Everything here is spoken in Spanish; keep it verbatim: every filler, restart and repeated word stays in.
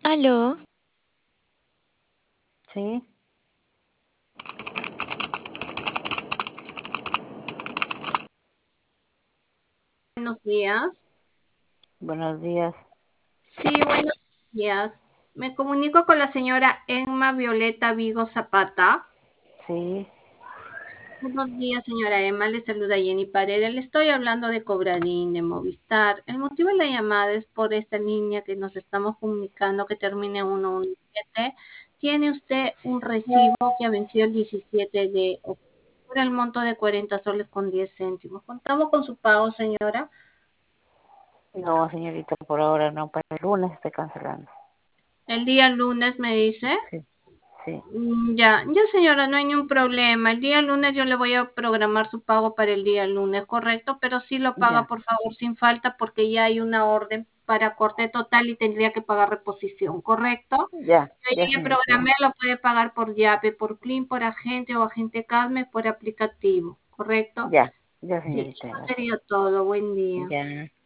Aló, Sí, Buenos días. buenos días. Sí, buenos días. Me comunico con la señora Emma Violeta Vigo Zapata. Sí, Buenos días, señora Emma. Le saluda Jenny Paredes. Le estoy hablando de Cobradín, de Movistar. El motivo de la llamada es por esta línea que nos estamos comunicando que termine ciento diecisiete. Tiene usted un recibo que ha vencido el diecisiete de octubre por el monto de cuarenta soles con diez céntimos. ¿Contamos con su pago, señora? no, señorita, por ahora no, para el lunes estoy cancelando. El día lunes me dice. Sí, sí, Mm, Ya, ya señora, no hay ningún problema. El día lunes yo le voy a programar su pago para el día lunes, correcto, pero sí lo paga ya, por favor sin falta porque ya hay una orden para corte total y tendría que pagar reposición, ¿correcto? ya, Yo ya, ya le señorita, ya, programé, lo puede pagar por Yape, por Clean, por agente o agente Casme, por aplicativo, ¿correcto? ya, ya, Sí, señorita, eso gracias. sería todo. Buen día. Ya.